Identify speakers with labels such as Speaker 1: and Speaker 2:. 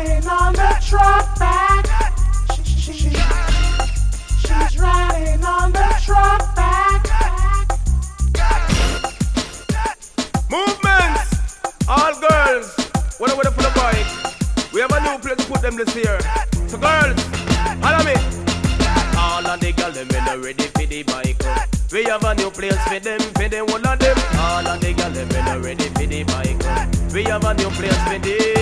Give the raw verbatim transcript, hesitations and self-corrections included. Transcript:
Speaker 1: riding on the truck back. She, she, she's riding on the truck back.
Speaker 2: Movements, all girls, what are we for the bike? We have a new place to put them this year. So girls, follow me. All of the girls, them in ready for the bike. We have a new place for them, for them, one of them. All of the girls, them in ready for the bike. We have a new place for them.